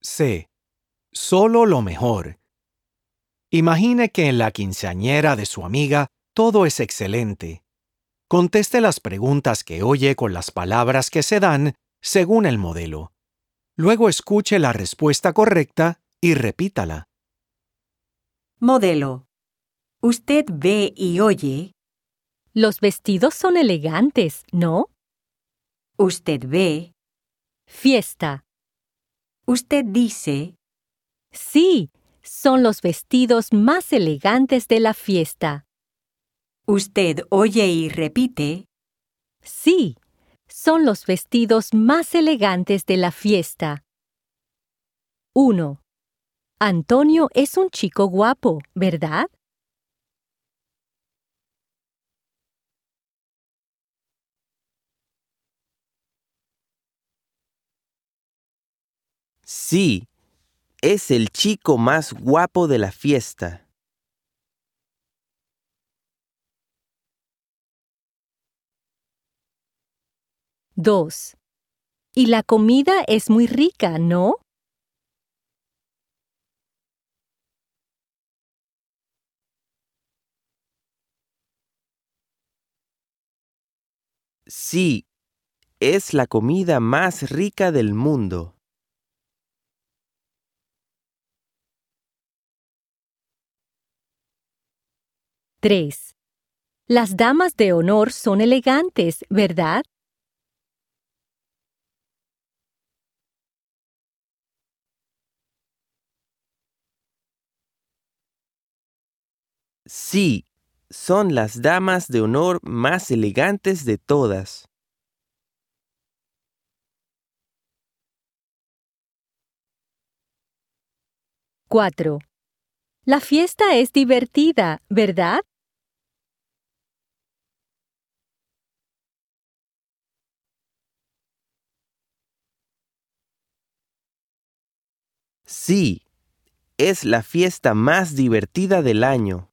C. Solo lo mejor. Imagine que en la quinceañera de su amiga todo es excelente. Conteste las preguntas que oye con las palabras que se dan según el modelo. Luego escuche la respuesta correcta y repítala. Modelo. Usted ve y oye. Los vestidos son elegantes, ¿no? Usted ve. Fiesta. Usted dice. Sí, son los vestidos más elegantes de la fiesta. Usted oye y repite. Sí, son los vestidos más elegantes de la fiesta. 1. Antonio es un chico guapo, ¿verdad? Sí, es el chico más guapo de la fiesta. 2. Y la comida es muy rica, ¿no? Sí, es la comida más rica del mundo. 3. Las damas de honor son elegantes, ¿verdad? Sí, son las damas de honor más elegantes de todas. 4. La fiesta es divertida, ¿verdad? Sí, es la fiesta más divertida del año.